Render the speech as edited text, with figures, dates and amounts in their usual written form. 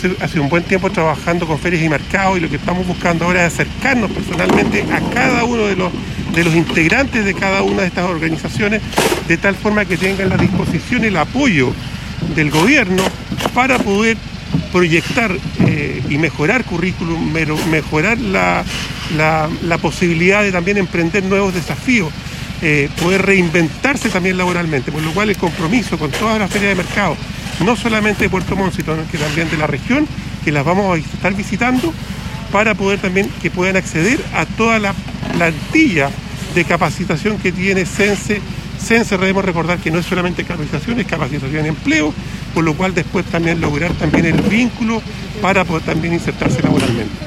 Hace un buen tiempo trabajando con ferias y mercados, y lo que estamos buscando ahora es acercarnos personalmente a cada uno de los integrantes de cada una de estas organizaciones, de tal forma que tengan la disposición y el apoyo del gobierno para poder proyectar y mejorar currículum, mejorar la posibilidad de también emprender nuevos desafíos, poder reinventarse también laboralmente, por lo cual el compromiso con todas las ferias de mercado, no solamente de Puerto Montt, sino que también de la región, que las vamos a estar visitando, para poder también que puedan acceder a toda la plantilla de capacitación que tiene CENSE. CENSE, debemos recordar que no es solamente capacitación, es capacitación y empleo, por lo cual después también lograr también el vínculo para poder también insertarse laboralmente.